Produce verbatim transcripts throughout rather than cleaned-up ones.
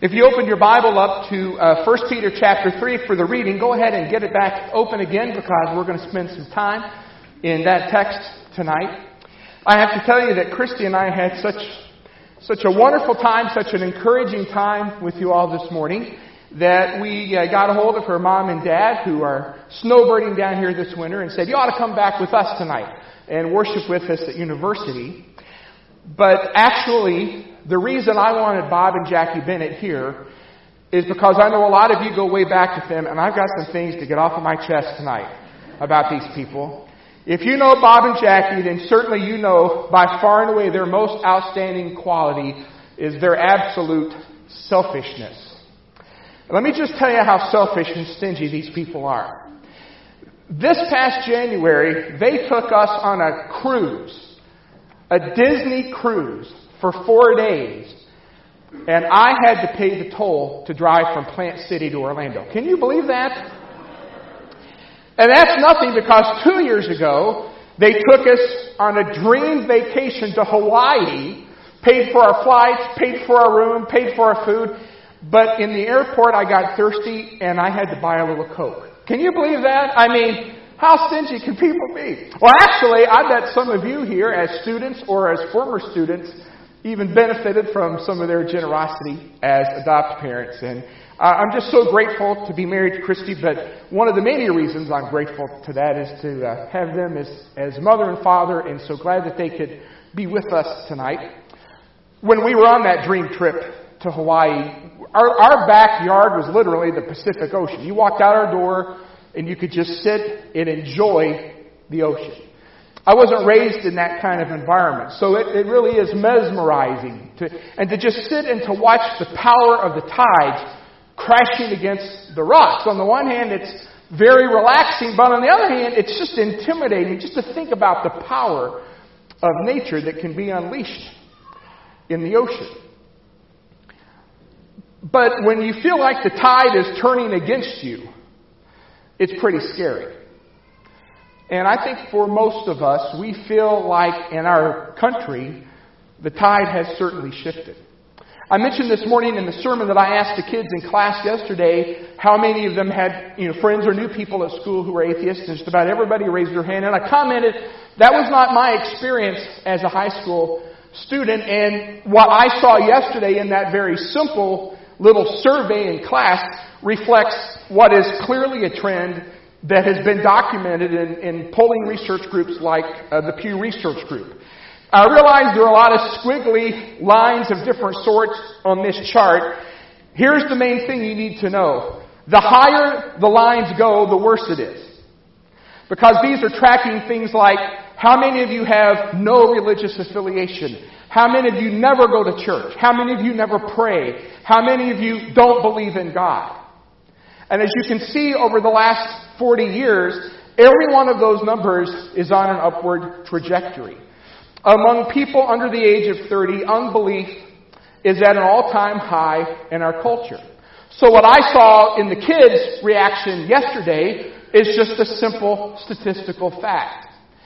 If you open your Bible up to uh, First Peter chapter three for the reading, go ahead and get it back open again because we're going to spend some time in that text tonight. I have to tell you that Christy and I had such such a wonderful time, such an encouraging time with you all this morning that we uh, got a hold of her mom and dad who are snowbirding down here this winter and said, you ought to come back with us tonight and worship with us at university. But actually, the reason I wanted Bob and Jackie Bennett here is because I know a lot of you go way back with them, and I've got some things to get off of my chest tonight about these people. If you know Bob and Jackie, then certainly you know by far and away their most outstanding quality is their absolute selfishness. Let me just tell you how selfish and stingy these people are. This past January, they took us on a cruise, a Disney cruise, for four days, and I had to pay the toll to drive from Plant City to Orlando. Can you believe that? And that's nothing because two years ago, they took us on a dream vacation to Hawaii, paid for our flights, paid for our room, paid for our food, but in the airport I got thirsty and I had to buy a little Coke. Can you believe that? I mean, how stingy can people be? Well, actually, I bet some of you here as students or as former students even benefited from some of their generosity as adopted parents. And uh, I'm just so grateful to be married to Christy, but one of the many reasons I'm grateful to that is to uh, have them as, as mother and father, and so glad that they could be with us tonight. When we were on that dream trip to Hawaii, our, our backyard was literally the Pacific Ocean. You walked out our door and you could just sit and enjoy the ocean. I wasn't raised in that kind of environment, so it, it really is mesmerizing. To, and to just sit and to watch the power of the tides crashing against the rocks. On the one hand, it's very relaxing, but on the other hand, it's just intimidating just to think about the power of nature that can be unleashed in the ocean. But when you feel like the tide is turning against you, it's pretty scary. And I think for most of us, we feel like in our country, the tide has certainly shifted. I mentioned this morning in the sermon that I asked the kids in class yesterday how many of them had, you know, friends or knew people at school who were atheists, and just about everybody raised their hand. And I commented, that was not my experience as a high school student. And what I saw yesterday in that very simple little survey in class reflects what is clearly a trend that has been documented in, in polling research groups like uh, the Pew Research Group. I realize there are a lot of squiggly lines of different sorts on this chart. Here's the main thing you need to know. The higher the lines go, the worse it is. Because these are tracking things like how many of you have no religious affiliation? How many of you never go to church? How many of you never pray? How many of you don't believe in God? And as you can see over the last forty years, every one of those numbers is on an upward trajectory. Among people under the age of thirty, unbelief is at an all-time high in our culture. So what I saw in the kids' reaction yesterday is just a simple statistical fact.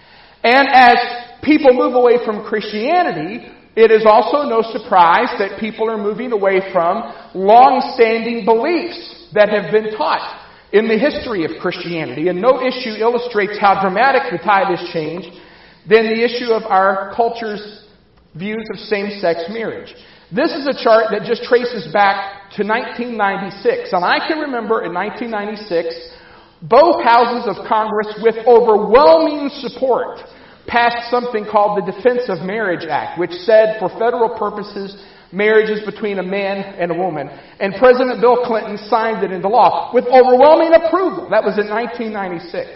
And as people move away from Christianity, it is also no surprise that people are moving away from long-standing beliefs that have been taught in the history of Christianity. And no issue illustrates how dramatic the tide has changed than the issue of our culture's views of same-sex marriage. This is a chart that just traces back to nineteen ninety-six. And I can remember in nineteen ninety-six, both houses of Congress with overwhelming support passed something called the Defense of Marriage Act, which said for federal purposes, marriage is between a man and a woman. And President Bill Clinton signed it into law with overwhelming approval. That was in nineteen ninety-six.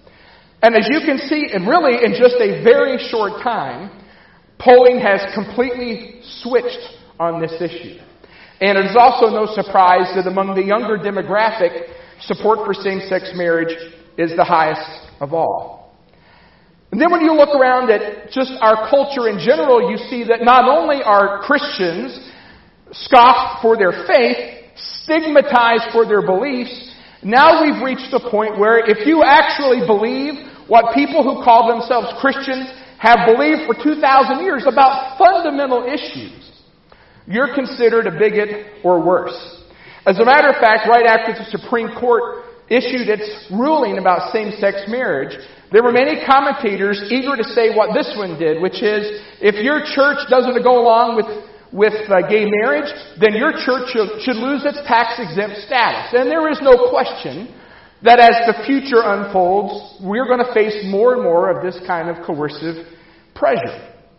And as you can see, and really in just a very short time, polling has completely switched on this issue. And it is also no surprise that among the younger demographic, support for same-sex marriage is the highest of all. And then when you look around at just our culture in general, you see that not only are Christians scoffed for their faith, stigmatized for their beliefs, now we've reached a point where if you actually believe what people who call themselves Christians have believed for two thousand years about fundamental issues, you're considered a bigot or worse. As a matter of fact, right after the Supreme Court issued its ruling about same-sex marriage, there were many commentators eager to say what this one did, which is, if your church doesn't go along with, with uh, gay marriage, then your church should, should lose its tax-exempt status. And there is no question that as the future unfolds, we're going to face more and more of this kind of coercive pressure.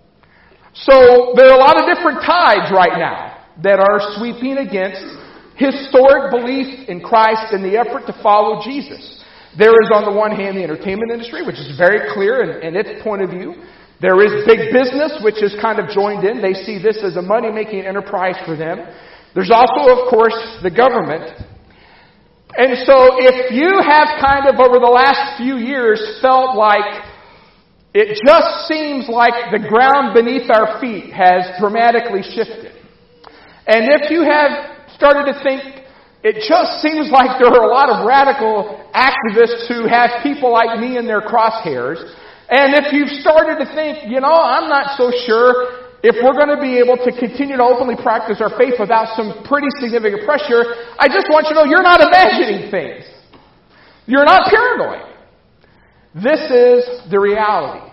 So there are a lot of different tides right now that are sweeping against historic belief in Christ and the effort to follow Jesus. There is, on the one hand, the entertainment industry, which is very clear in, in its point of view. There is big business, which is kind of joined in. They see this as a money-making enterprise for them. There's also, of course, the government. And so if you have kind of, over the last few years, felt like it just seems like the ground beneath our feet has dramatically shifted, and if you have started to think, it just seems like there are a lot of radical activists who have people like me in their crosshairs. And if you've started to think, you know, I'm not so sure if we're going to be able to continue to openly practice our faith without some pretty significant pressure, I just want you to know you're not imagining things. You're not paranoid. This is the reality.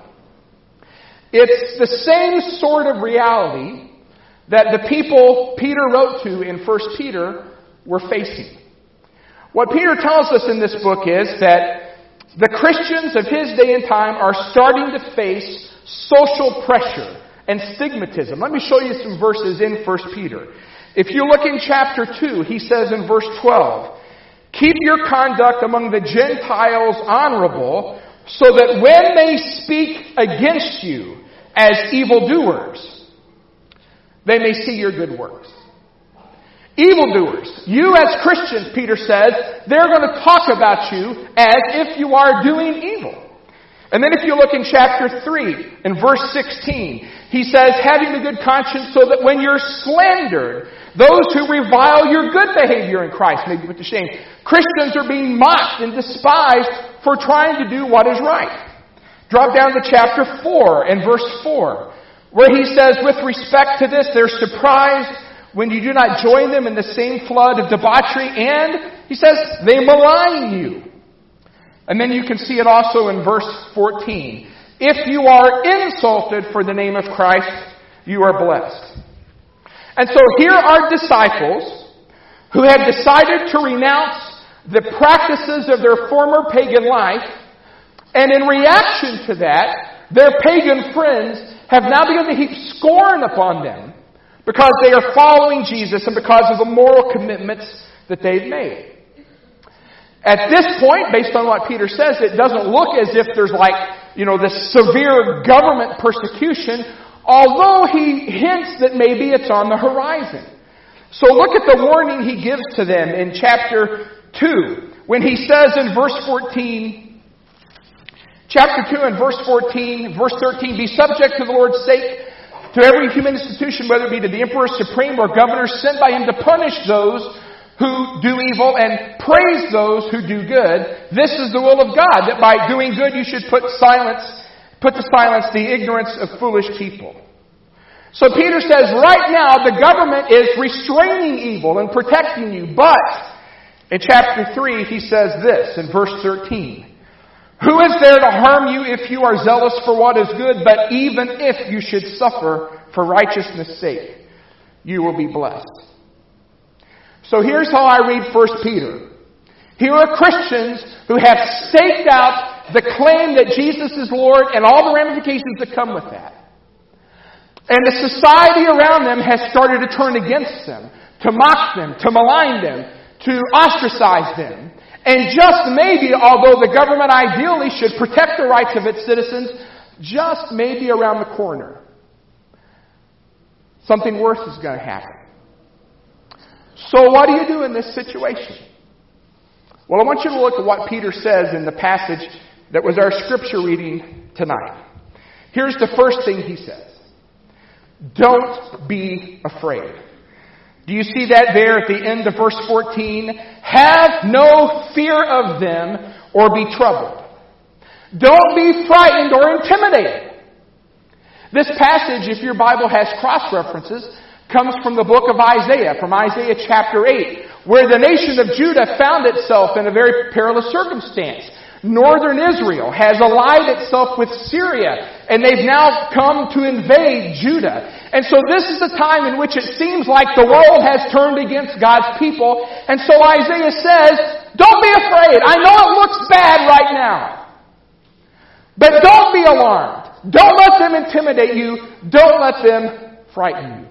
It's the same sort of reality that the people Peter wrote to in First Peter were facing. What Peter tells us in this book is that the Christians of his day and time are starting to face social pressure and stigmatism. Let me show you some verses in First Peter. If you look in chapter two, he says in verse twelve, "Keep your conduct among the Gentiles honorable, so that when they speak against you as evildoers, they may see your good works." Evildoers. You as Christians, Peter says, they're going to talk about you as if you are doing evil. And then if you look in chapter three, in verse sixteen, he says, "Having a good conscience, so that when you're slandered, those who revile your good behavior in Christ may be put to shame." Christians are being mocked and despised for trying to do what is right. Drop down to chapter four and verse four, where he says, "With respect to this, they're surprised when you do not join them in the same flood of debauchery," and he says, "they malign you." And then you can see it also in verse fourteen. "If you are insulted for the name of Christ, you are blessed." And so here are disciples who have decided to renounce the practices of their former pagan life, and in reaction to that, their pagan friends have now begun to heap scorn upon them because they are following Jesus and because of the moral commitments that they've made. At this point, based on what Peter says, it doesn't look as if there's like, you know, this severe government persecution, although he hints that maybe it's on the horizon. So look at the warning he gives to them in chapter two, when he says in verse fourteen, chapter two and verse fourteen, verse thirteen, "Be subject to the Lord's sake to every human institution, whether it be to the emperor supreme or governors sent by him to punish those who do evil and praise those who do good. This is the will of God, that by doing good you should put silence, put to silence the ignorance of foolish people." So Peter says, right now the government is restraining evil and protecting you. But in chapter three he says this in verse thirteen. "Who is there to harm you if you are zealous for what is good? But even if you should suffer for righteousness' sake, you will be blessed." So here's how I read First Peter. Here are Christians who have staked out the claim that Jesus is Lord and all the ramifications that come with that. And the society around them has started to turn against them, to mock them, to malign them, to ostracize them. And just maybe, although the government ideally should protect the rights of its citizens, just maybe around the corner, something worse is going to happen. So what do you do in this situation? Well, I want you to look at what Peter says in the passage that was our scripture reading tonight. Here's the first thing he says. Don't be afraid. Do you see that there at the end of verse fourteen? "Have no fear of them or be troubled." Don't be frightened or intimidated. This passage, if your Bible has cross-references, comes from the book of Isaiah, from Isaiah chapter eight, where the nation of Judah found itself in a very perilous circumstance. Northern Israel has allied itself with Syria, and they've now come to invade Judah. And so this is the time in which it seems like the world has turned against God's people. And so Isaiah says, don't be afraid. I know it looks bad right now. But don't be alarmed. Don't let them intimidate you. Don't let them frighten you.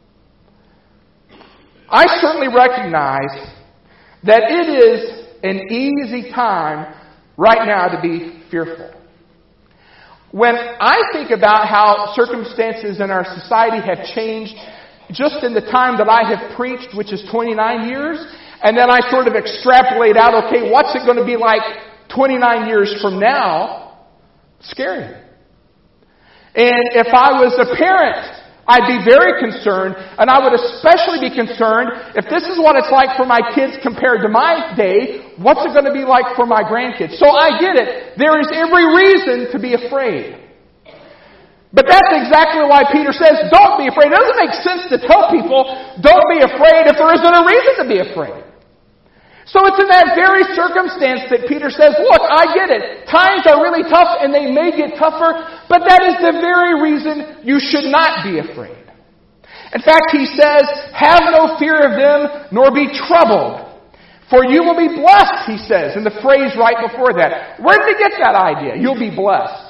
I certainly recognize that it is an easy time right now to be fearful. When I think about how circumstances in our society have changed just in the time that I have preached, which is twenty-nine years, and then I sort of extrapolate out, okay, what's it going to be like twenty-nine years from now? Scary. And if I was a parent, I'd be very concerned, and I would especially be concerned if this is what it's like for my kids compared to my day, what's it going to be like for my grandkids? So I get it. There is every reason to be afraid. But that's exactly why Peter says, don't be afraid. It doesn't make sense to tell people, don't be afraid if there isn't a reason to be afraid. So it's in that very circumstance that Peter says, look, I get it. Times are really tough and they may get tougher, but that is the very reason you should not be afraid. In fact, he says, have no fear of them, nor be troubled. For you will be blessed, he says, in the phrase right before that. Where did he get that idea? You'll be blessed.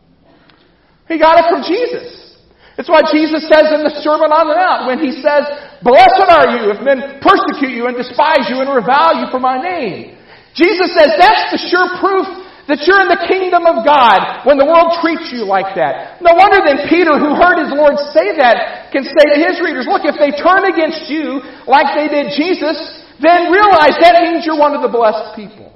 He got it from Jesus. It's what Jesus says in the Sermon on the Mount when he says, blessed are you if men persecute you and despise you and revile you for my name. Jesus says that's the sure proof that you're in the kingdom of God when the world treats you like that. No wonder then Peter, who heard his Lord say that, can say to his readers, look, if they turn against you like they did Jesus, then realize that means you're one of the blessed people.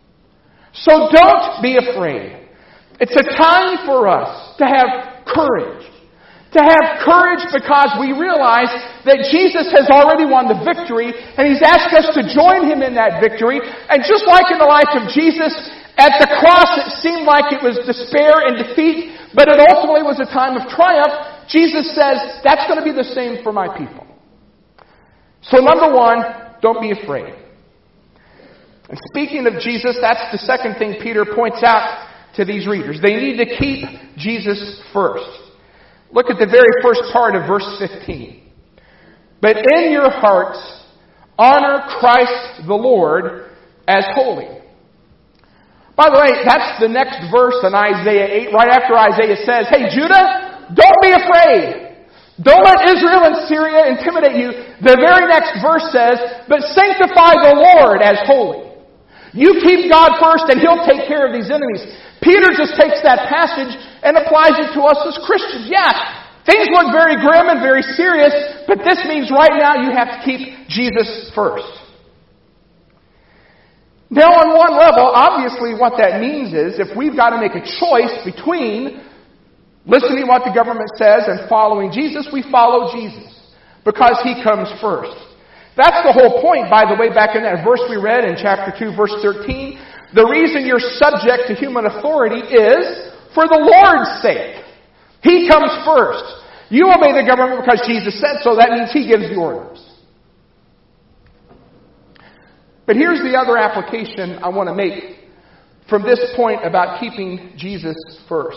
So don't be afraid. It's a time for us to have courage. To have courage because we realize that Jesus has already won the victory and He's asked us to join Him in that victory. And just like in the life of Jesus, at the cross it seemed like it was despair and defeat, but it ultimately was a time of triumph. Jesus says, that's going to be the same for my people. So number one, don't be afraid. And speaking of Jesus, that's the second thing Peter points out to these readers. They need to keep Jesus first. Look at the very first part of verse fifteen. But in your hearts, honor Christ the Lord as holy. By the way, that's the next verse in Isaiah eight, right after Isaiah says, hey Judah, don't be afraid. Don't let Israel and Syria intimidate you. The very next verse says, but sanctify the Lord as holy. You keep God first and He'll take care of these enemies. Peter just takes that passage and applies it to us as Christians. Yeah, things look very grim and very serious, but this means right now you have to keep Jesus first. Now, on one level, obviously what that means is if we've got to make a choice between listening to what the government says and following Jesus, we follow Jesus because He comes first. That's the whole point, by the way, back in that verse we read in chapter two, verse thirteen. The reason you're subject to human authority is for the Lord's sake. He comes first. You obey the government because Jesus said so. That means He gives the orders. But here's the other application I want to make from this point about keeping Jesus first.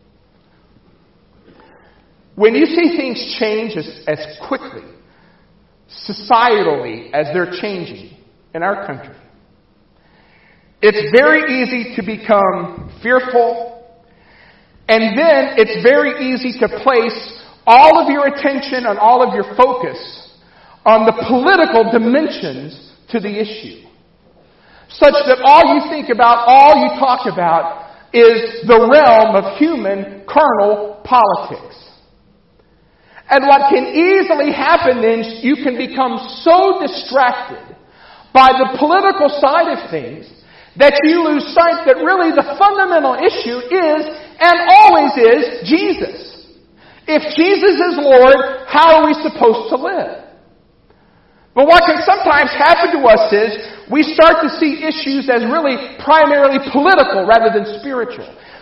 When you see things change as, as quickly, societally, as they're changing in our country, it's very easy to become fearful, and then it's very easy to place all of your attention and all of your focus on the political dimensions to the issue, such that all you think about, all you talk about, is the realm of human, carnal politics. And what can easily happen then, you can become so distracted by the political side of things that you lose sight that really the fundamental issue is, and always is, Jesus. If Jesus is Lord, how are we supposed to live? But what can sometimes happen to us is we start to see issues as really primarily political rather than spiritual.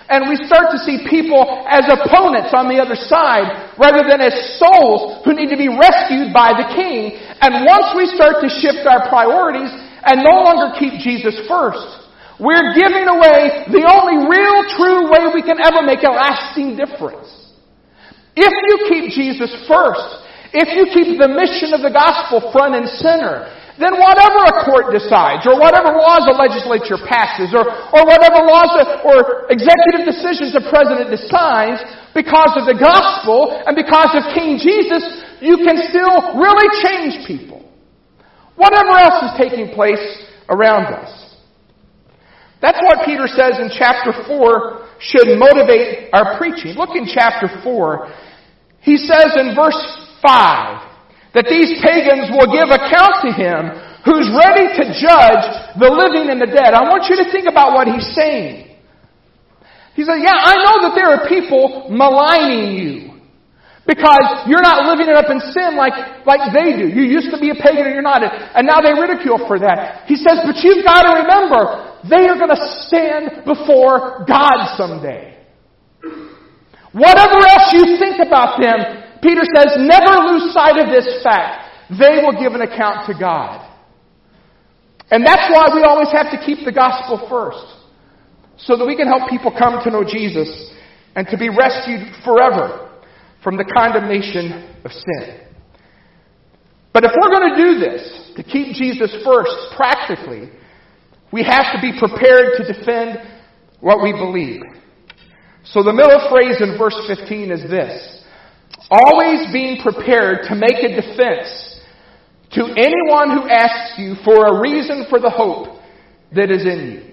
And we start to see people as opponents on the other side rather than as souls who need to be rescued by the King. And once we start to shift our priorities and no longer keep Jesus first, we're giving away the only real true way we can ever make a lasting difference. If you keep Jesus first, if you keep the mission of the gospel front and center, then whatever a court decides, or whatever laws a legislature passes, or, or whatever laws or executive decisions a president decides, because of the gospel and because of King Jesus, you can still really change people. Whatever else is taking place around us. That's what Peter says in chapter four should motivate our preaching. Look in chapter four. He says in verse five, that these pagans will give account to Him who's ready to judge the living and the dead. I want you to think about what He's saying. He said, yeah, I know that there are people maligning you because you're not living it up in sin like, like they do. You used to be a pagan and you're not, and now they ridicule for that. He says, but you've got to remember, they are going to stand before God someday. Whatever else you think about them, Peter says, never lose sight of this fact. They will give an account to God. And that's why we always have to keep the gospel first. So that we can help people come to know Jesus and to be rescued forever from the condemnation of sin. But if we're going to do this, to keep Jesus first, practically, we have to be prepared to defend what we believe. So the middle phrase in verse fifteen is this: always being prepared to make a defense to anyone who asks you for a reason for the hope that is in you.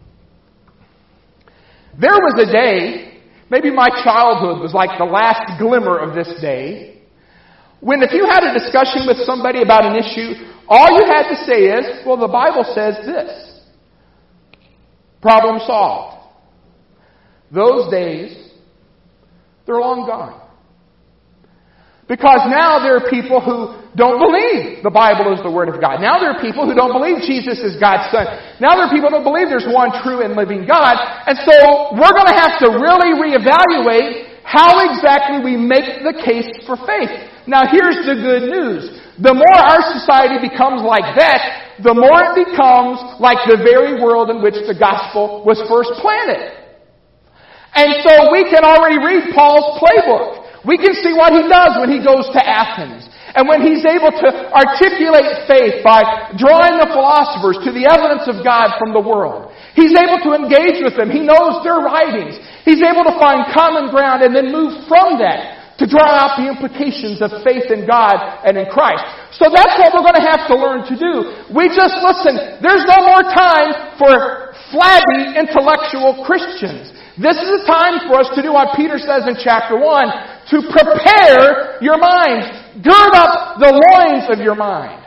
There was a day, maybe my childhood was like the last glimmer of this day, when if you had a discussion with somebody about an issue, all you had to say is, well, the Bible says this. Problem solved. Those days, they're long gone. Because now there are people who don't believe the Bible is the Word of God. Now there are people who don't believe Jesus is God's Son. Now there are people who don't believe there's one true and living God. And so we're going to have to really reevaluate how exactly we make the case for faith. Now here's the good news. The more our society becomes like that, the more it becomes like the very world in which the gospel was first planted. And so we can already read Paul's playbook. We can see what he does when he goes to Athens. And when he's able to articulate faith by drawing the philosophers to the evidence of God from the world. He's able to engage with them. He knows their writings. He's able to find common ground and then move from that to draw out the implications of faith in God and in Christ. So that's what we're going to have to learn to do. We just listen. There's no more time for flabby intellectual Christians. This is a time for us to do what Peter says in chapter one, to prepare your minds. Gird up the loins of your mind.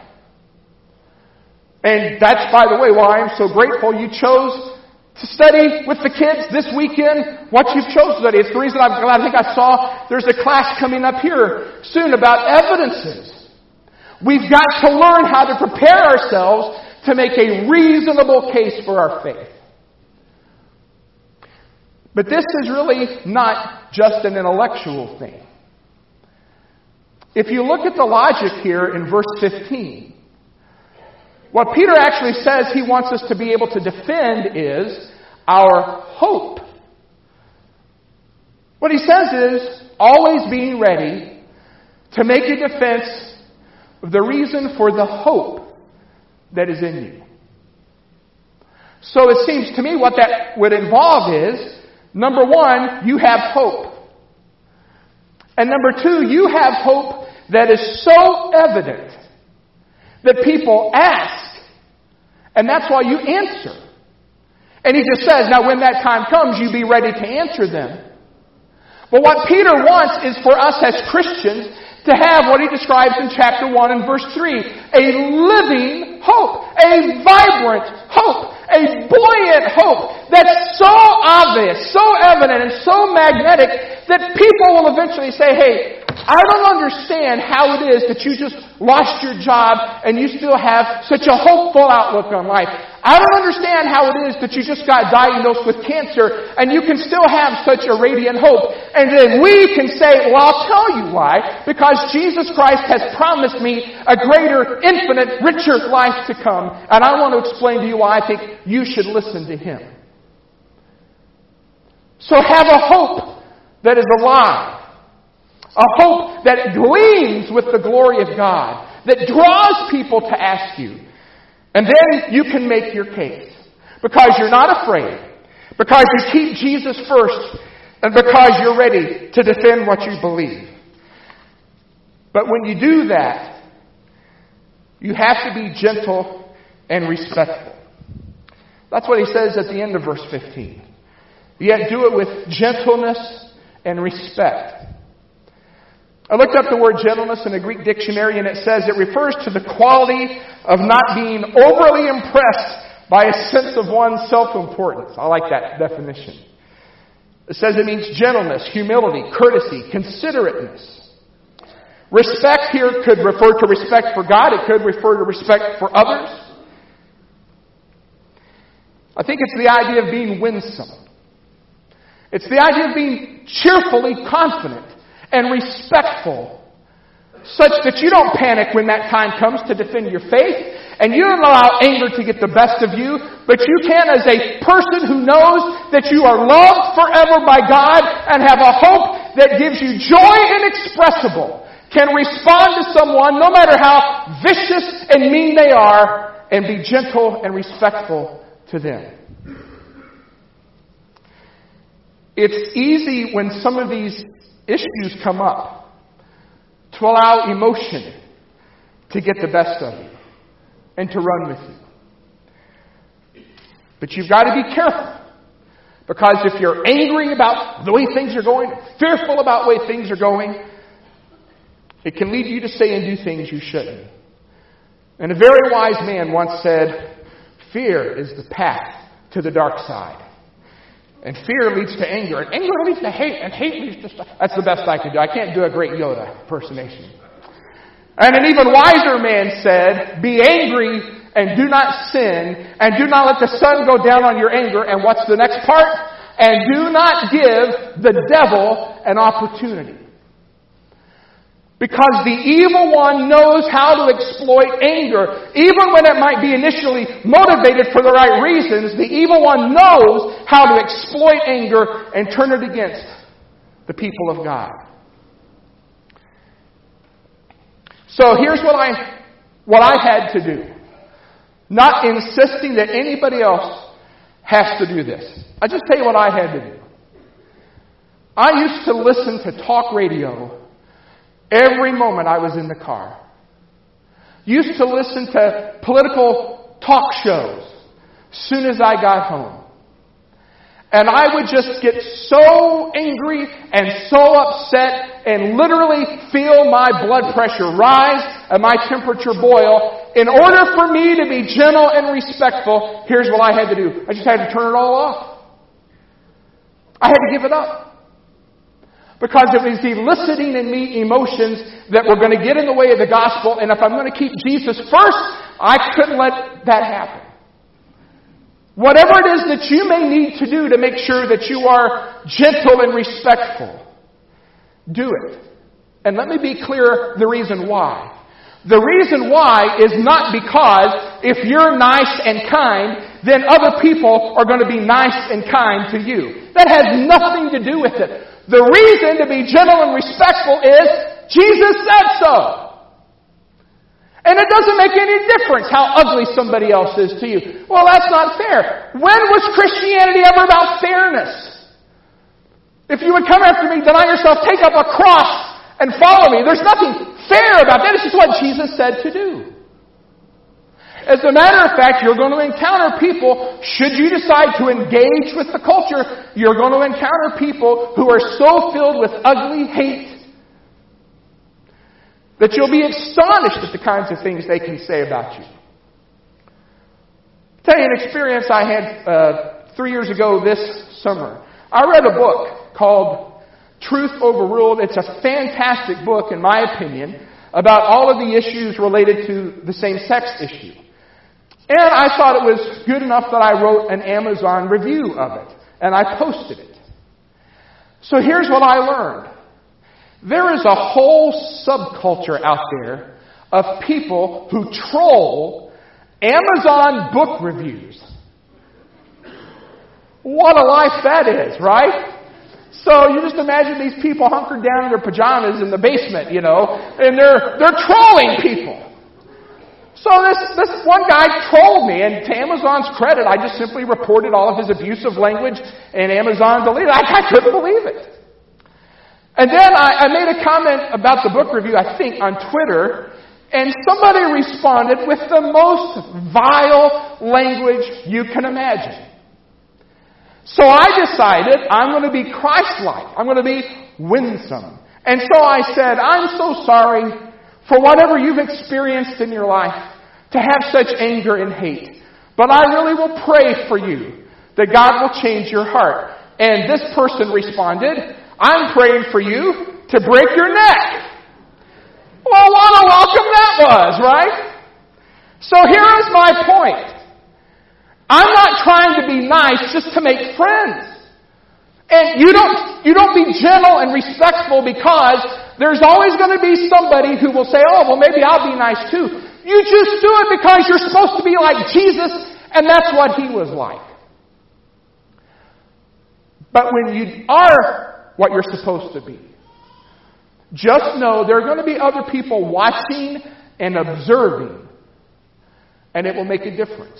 And that's, by the way, why I'm so grateful you chose to study with the kids this weekend what you've chosen to study. It's the reason I'm glad. I think I saw there's a class coming up here soon about evidences. We've got to learn how to prepare ourselves to make a reasonable case for our faith. But this is really not just an intellectual thing. If you look at the logic here in verse fifteen, what Peter actually says he wants us to be able to defend is our hope. What he says is always being ready to make a defense of the reason for the hope that is in you. So it seems to me what that would involve is, number one, you have hope. And number two, you have hope that is so evident that people ask, and that's why you answer. And he just says, now when that time comes, you be ready to answer them. But what Peter wants is for us as Christians to have what he describes in chapter one and verse three, a living hope, a vibrant hope, a buoyant hope that's so obvious, so evident, and so magnetic that people will eventually say, hey, I don't understand how it is that you just lost your job and you still have such a hopeful outlook on life. I don't understand how it is that you just got diagnosed with cancer and you can still have such a radiant hope. And then we can say, well, I'll tell you why. Because Jesus Christ has promised me a greater, infinite, richer life to come. And I want to explain to you why I think you should listen to Him. So have a hope that is alive. A hope that gleams with the glory of God. That draws people to ask you. And then you can make your case. Because you're not afraid. Because you keep Jesus first. And because you're ready to defend what you believe. But when you do that, you have to be gentle and respectful. That's what he says at the end of verse fifteen. Yet do it with gentleness and respect. I looked up the word gentleness in a Greek dictionary, and it says it refers to the quality of not being overly impressed by a sense of one's self-importance. I like that definition. It says it means gentleness, humility, courtesy, considerateness. Respect here could refer to respect for God. It could refer to respect for others. I think it's the idea of being winsome. It's the idea of being cheerfully confident and respectful, such that you don't panic when that time comes to defend your faith, and you don't allow anger to get the best of you, but you can, as a person who knows that you are loved forever by God and have a hope that gives you joy inexpressible, can respond to someone, no matter how vicious and mean they are, and be gentle and respectful to them. It's easy when some of these issues come up to allow emotion to get the best of you and to run with you. But you've got to be careful, because if you're angry about the way things are going, fearful about the way things are going, it can lead you to say and do things you shouldn't. And a very wise man once said, fear is the path to the dark side. And fear leads to anger. And anger leads to hate. And hate leads to stuff. That's the best I can do. I can't do a great Yoda impersonation. And an even wiser man said, be angry and do not sin. And do not let the sun go down on your anger. And what's the next part? And do not give the devil an opportunity. Because the evil one knows how to exploit anger. Even when it might be initially motivated for the right reasons, the evil one knows how to exploit anger and turn it against the people of God. So here's what I, what I had to do. Not insisting that anybody else has to do this. I just tell you what I had to do. I used to listen to talk radio every moment I was in the car. Used to listen to political talk shows as soon as I got home. And I would just get so angry and so upset and literally feel my blood pressure rise and my temperature boil. In order for me to be gentle and respectful, here's what I had to do. I just had to turn it all off. I had to give it up. Because it was eliciting in me emotions that were going to get in the way of the gospel. And if I'm going to keep Jesus first, I couldn't let that happen. Whatever it is that you may need to do to make sure that you are gentle and respectful, do it. And let me be clear the reason why. The reason why is not because if you're nice and kind, then other people are going to be nice and kind to you. That has nothing to do with it. The reason to be gentle and respectful is Jesus said so. And it doesn't make any difference how ugly somebody else is to you. Well, that's not fair. When was Christianity ever about fairness? If you would come after me, deny yourself, take up a cross, and follow me. There's nothing fair about that. It's just what Jesus said to do. As a matter of fact, you're going to encounter people, should you decide to engage with the culture, you're going to encounter people who are so filled with ugly hate that you'll be astonished at the kinds of things they can say about you. I'll tell you an experience I had uh, three years ago this summer. I read a book called Truth Overruled. It's a fantastic book, in my opinion, about all of the issues related to the same-sex issue. And I thought it was good enough that I wrote an Amazon review of it. And I posted it. So here's what I learned. There is a whole subculture out there of people who troll Amazon book reviews. What a life that is, right? So you just imagine these people hunkered down in their pajamas in the basement, you know, and they're they're trolling people. So this, this one guy trolled me, and to Amazon's credit, I just simply reported all of his abusive language, and Amazon deleted it. I, I couldn't believe it. And then I, I made a comment about the book review, I think, on Twitter, and somebody responded with the most vile language you can imagine. So I decided I'm going to be Christ-like. I'm going to be winsome. And so I said, I'm so sorry for whatever you've experienced in your life to have such anger and hate. But I really will pray for you that God will change your heart. And this person responded, I'm praying for you to break your neck. Well, what a welcome that was, right? So here is my point. I'm not trying to be nice just to make friends. And you don't, you don't be gentle and respectful because there's always going to be somebody who will say, oh, well, maybe I'll be nice too. You just do it because you're supposed to be like Jesus, and that's what he was like. But when you are what you're supposed to be, just know there are going to be other people watching and observing, and it will make a difference.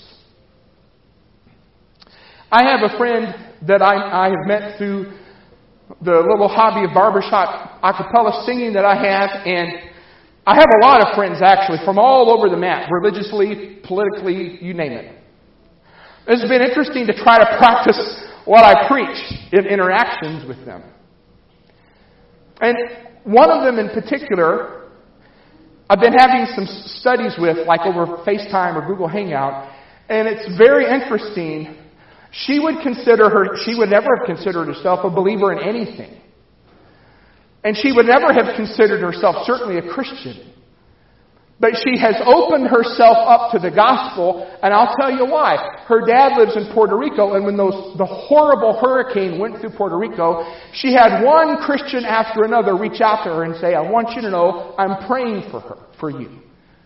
I have a friend that I, I have met through the little hobby of barbershop a cappella singing that I have, and I have a lot of friends actually from all over the map, religiously, politically, you name it. It's been interesting to try to practice what I preach in interactions with them. And one of them in particular, I've been having some studies with, like over FaceTime or Google Hangout, and it's very interesting. She would consider her, she would never have considered herself a believer in anything. And she would never have considered herself certainly a Christian. But she has opened herself up to the gospel, and I'll tell you why. Her dad lives in Puerto Rico, and when those, the horrible hurricane went through Puerto Rico, she had one Christian after another reach out to her and say, I want you to know I'm praying for her, for you.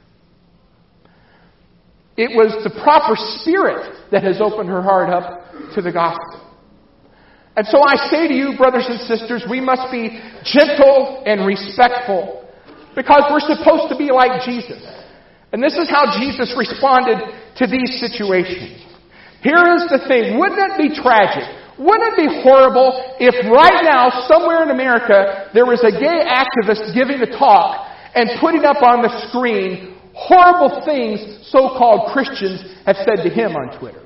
It was the proper spirit that has opened her heart up to the gospel. And so I say to you, brothers and sisters, we must be gentle and respectful because we're supposed to be like Jesus. And this is how Jesus responded to these situations. Here is the thing. Wouldn't it be tragic? Wouldn't it be horrible if right now, somewhere in America, there was a gay activist giving a talk and putting up on the screen horrible things so-called Christians have said to him on Twitter?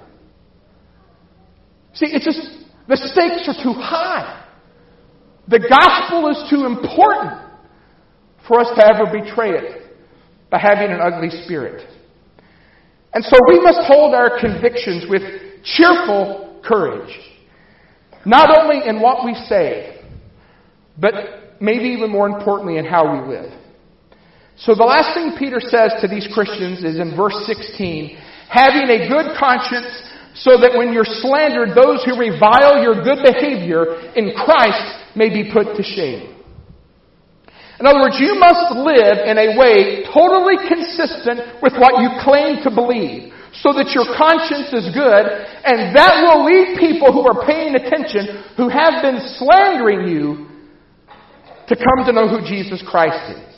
See, it's just, the stakes are too high. The gospel is too important for us to ever betray it by having an ugly spirit. And so we must hold our convictions with cheerful courage. Not only in what we say, but maybe even more importantly in how we live. So the last thing Peter says to these Christians is in verse sixteen, having a good conscience so that when you're slandered, those who revile your good behavior in Christ may be put to shame. In other words, you must live in a way totally consistent with what you claim to believe so that your conscience is good, and that will lead people who are paying attention, who have been slandering you, to come to know who Jesus Christ is.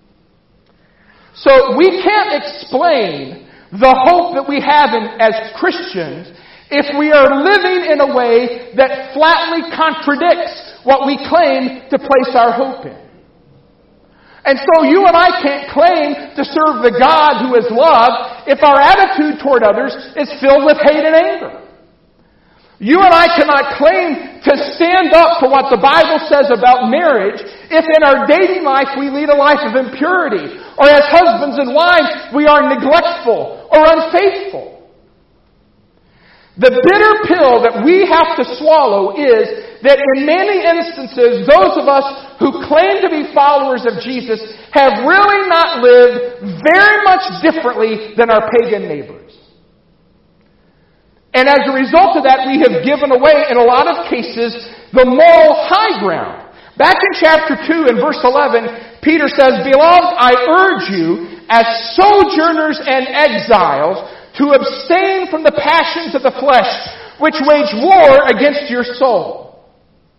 So we can't explain the hope that we have in, as Christians if we are living in a way that flatly contradicts what we claim to place our hope in. And so you and I can't claim to serve the God who is love if our attitude toward others is filled with hate and anger. You and I cannot claim to stand up for what the Bible says about marriage if in our dating life we lead a life of impurity, or as husbands and wives we are neglectful or unfaithful. The bitter pill that we have to swallow is that in many instances those of us who claim to be followers of Jesus have really not lived very much differently than our pagan neighbors. And as a result of that, we have given away, in a lot of cases, the moral high ground. Back in chapter two and verse eleven, Peter says, Beloved, I urge you, as sojourners and exiles, to abstain from the passions of the flesh, which wage war against your soul.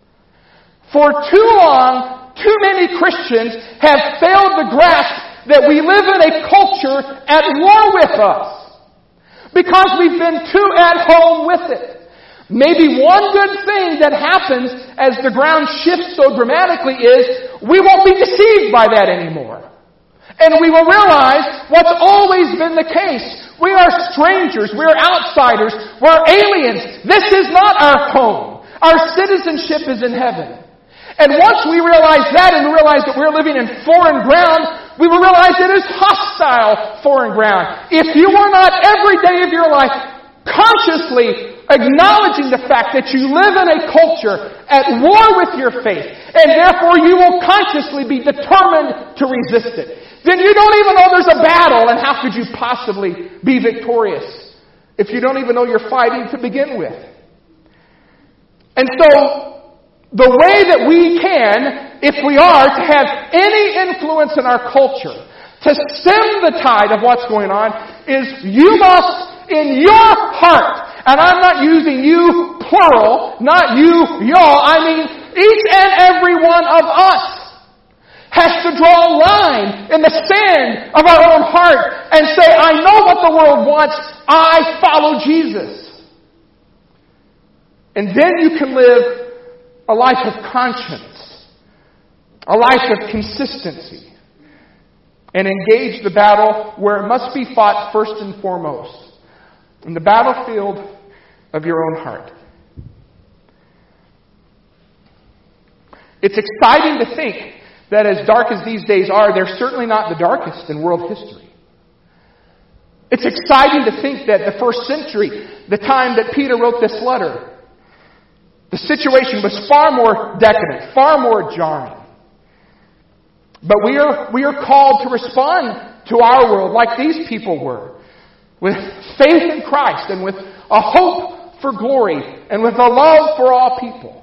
For too long, too many Christians have failed to grasp that we live in a culture at war with us. Because we've been too at home with it. Maybe one good thing that happens as the ground shifts so dramatically is we won't be deceived by that anymore. And we will realize what's always been the case. We are strangers. We are outsiders. We're aliens. This is not our home. Our citizenship is in heaven. And once we realize that and realize that we're living in foreign ground, we will realize it is hostile foreign ground. If you are not every day of your life consciously acknowledging the fact that you live in a culture at war with your faith, and therefore you will consciously be determined to resist it, then you don't even know there's a battle, and how could you possibly be victorious if you don't even know you're fighting to begin with? And so, the way that we can, if we are, to have any influence in our culture, to stem the tide of what's going on, is you must, in your heart, and I'm not using you plural, not you, y'all, I mean each and every one of us has to draw a line in the sand of our own heart and say, I know what the world wants, I follow Jesus. And then you can live a life of conscience, a life of consistency, and engage the battle where it must be fought first and foremost, in the battlefield of your own heart. It's exciting to think that as dark as these days are, they're certainly not the darkest in world history. It's exciting to think that the first century, the time that Peter wrote this letter, the situation was far more decadent, far more jarring. But we are, we are called to respond to our world like these people were, with faith in Christ and with a hope for glory and with a love for all people.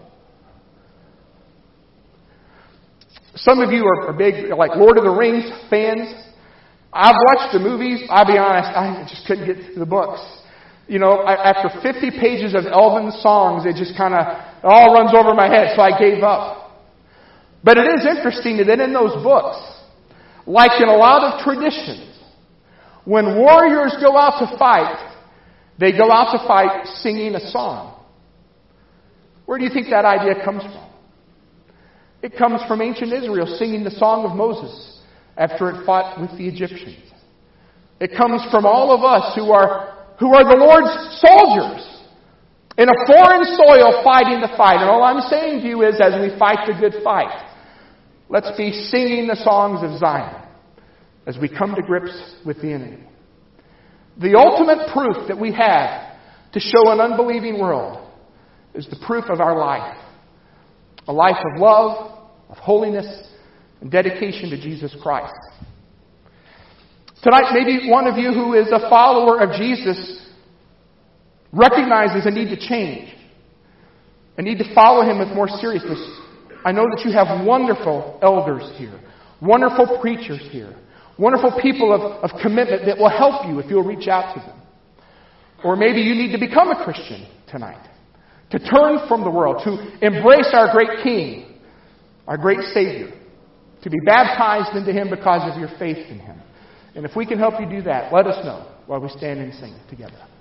Some of you are, are big, like Lord of the Rings fans. I've watched the movies. I'll be honest, I just couldn't get to the books. You know, after fifty pages of elven songs, it just kind of all runs over my head, so I gave up. But it is interesting that in those books, like in a lot of traditions, when warriors go out to fight, they go out to fight singing a song. Where do you think that idea comes from? It comes from ancient Israel singing the Song of Moses after it fought with the Egyptians. It comes from all of us who are who are the Lord's soldiers in a foreign soil fighting the fight. And all I'm saying to you is, as we fight the good fight, let's be singing the songs of Zion as we come to grips with the enemy. The ultimate proof that we have to show an unbelieving world is the proof of our life. A life of love, of holiness, and dedication to Jesus Christ. Tonight, maybe one of you who is a follower of Jesus recognizes a need to change, a need to follow Him with more seriousness. I know that you have wonderful elders here, wonderful preachers here, wonderful people of, of commitment that will help you if you'll reach out to them. Or maybe you need to become a Christian tonight, to turn from the world, to embrace our great King, our great Savior, to be baptized into Him because of your faith in Him. And if we can help you do that, let us know while we stand and sing together.